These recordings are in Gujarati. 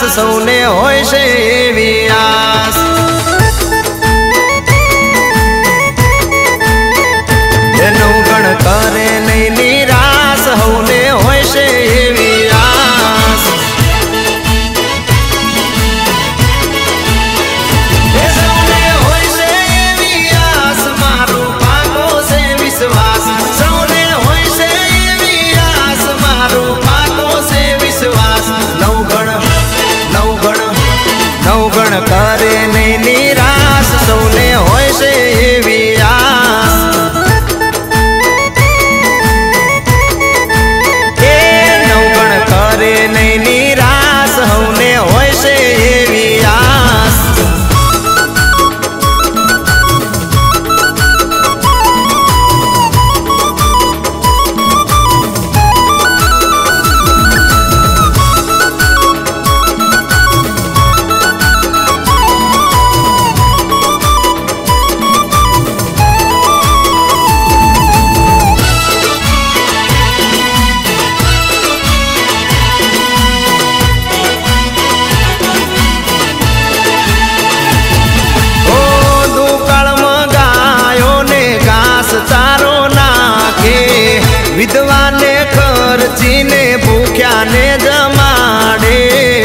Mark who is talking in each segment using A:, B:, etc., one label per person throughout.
A: સૌને હોય છે એવી આસ। નવગણ કરે નહીં નિરાશ સૌને હોય છે એવી આસ। સૌને હોય છે એવી આસ મારો પાકો છે વિશ્વાસ। સૌને હોય છે એવી આસ મારો પાકો છે વિશ્વાસ। નવગણ કરે નહીં નિરાશ સૌને હોય છે એવી આસ। કરે નહીં નિરાશ સૌને હોય છે એવી આસ। વિધવાને ખર્ચીને ભૂખ્યાને જમાડે।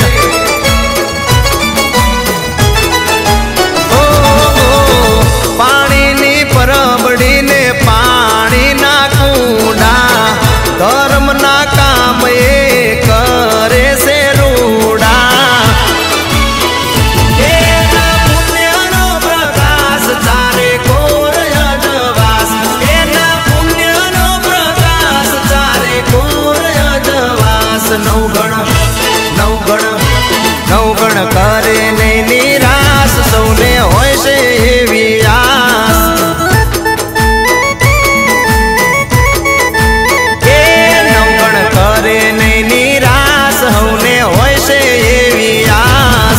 A: પાણીની પરબડીને પાણીના કુંડા ધર્મના કામ એ કરે છે રૂડા। એના પુણ્યનો પ્રકાશ ચારે કોર અજવાસ। એના પુણ્યનો પ્રકાશ ચારે કોર અજવાસ। નવગણ કરે નહીં નિરાશ સૌને હોય છે એવી આસ। એ નવગણ કરે નહીં નિરાશ સૌને હોય છે એવી આસ।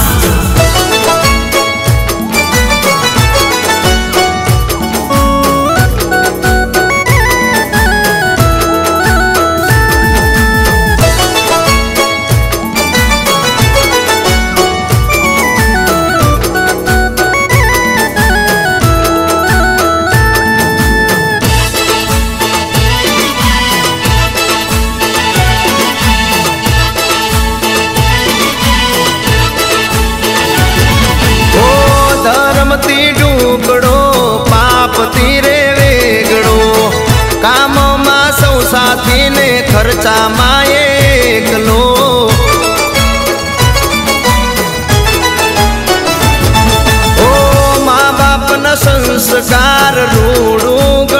A: ધર્મથી ડૂબડો પાપથી રે વેગડો કામમાં સૌ સાથીને ખર્ચામાં એકલો। ઓ મા બાપના સંસ્કાર રૂડું